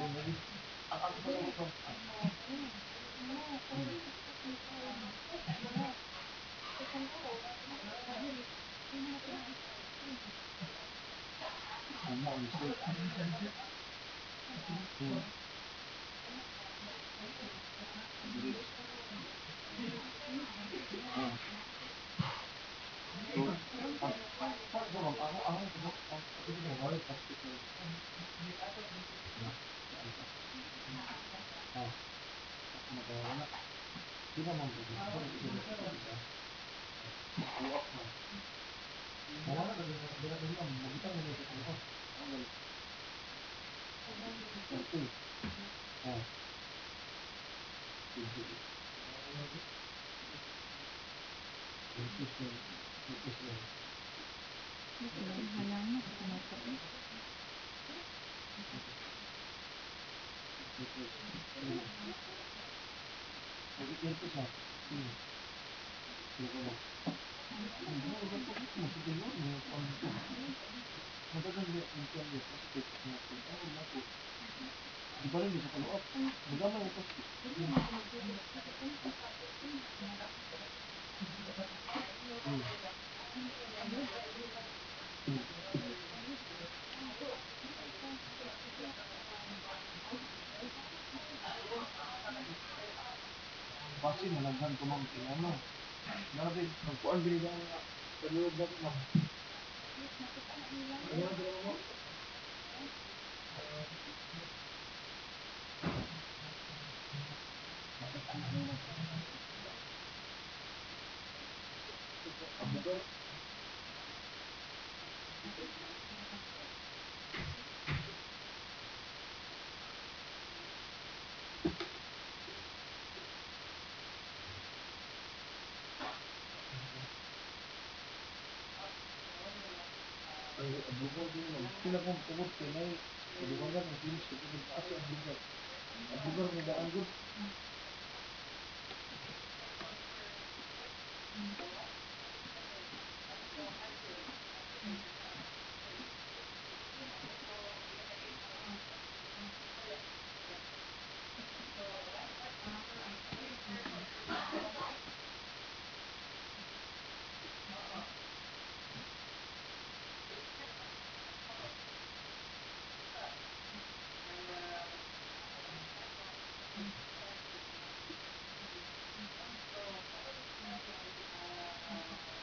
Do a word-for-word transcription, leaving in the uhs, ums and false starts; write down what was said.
Pasti nalaghan ko mang ano. Nabi, magkuhan din ang kalulog na ko. Abugan din mo. Sila kong pukot ko na eh. Abugan ka, masinis ko. Kasi abugan. Abugan mo daan ko.